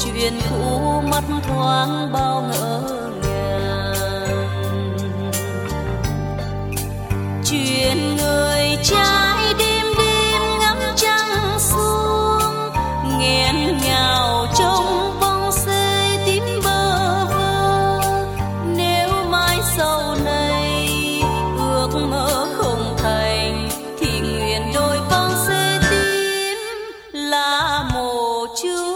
chuyện cũ mắt thoáng bao ngỡ ngàng. Chuyện người trai đêm đêm ngắm trăng xuống, nghẹn ngào trong bóng xê tím bơ vơ. Nếu mai sau này ước mơ không thành, thì nguyện đôi bóng xê tím là mồ chúa.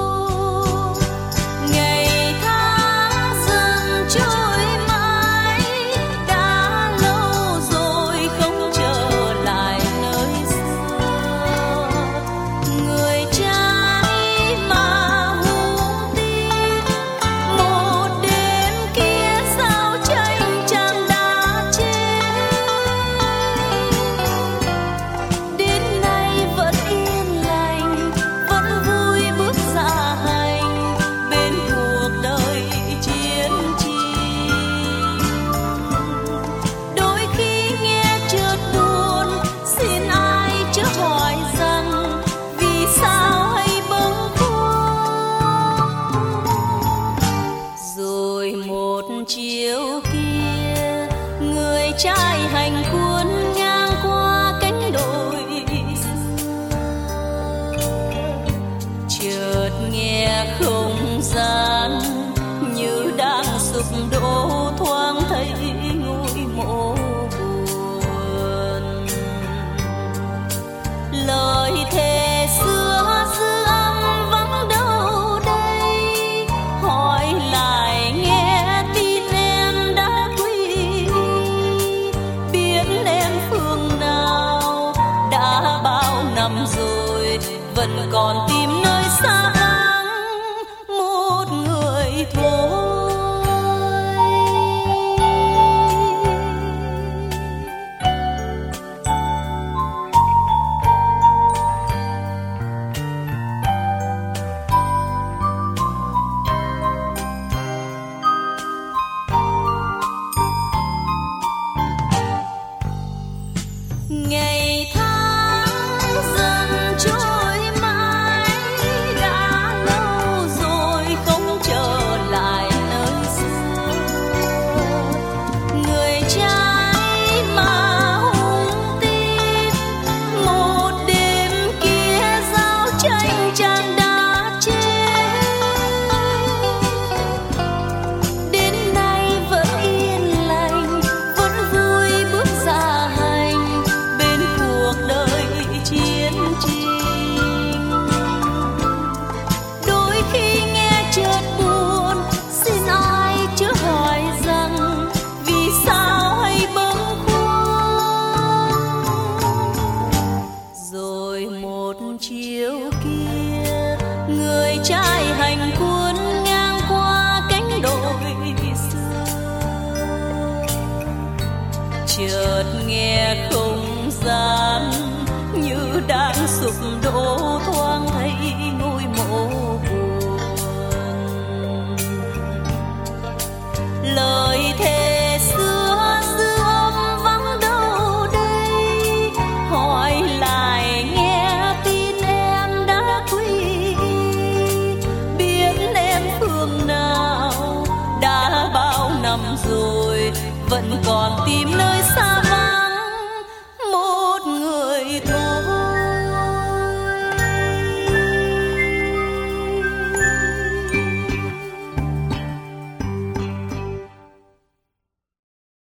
Chiều kia người trai hành quân ngang qua cánh đồi xưa, chợt nghe không gian như đang sụp đổ, thoáng thấy ngôi mộ buồn. Lời thề xưa dư âm vắng đâu đây, hỏi lại nghe năm rồi vẫn còn tìm nơi xa vắng một người thôi. Ngày chiều kia người trai hành quân ngang qua cánh đồi xưa, chợt nghe không gian như đang sụp đổ, thoáng thấy ngôi mộ buồn. Lời thề xưa dư âm vắng đâu đây, hỏi lại nghe tin em đã quy, biết em phương nào đã bao năm rồi vẫn còn tìm nơi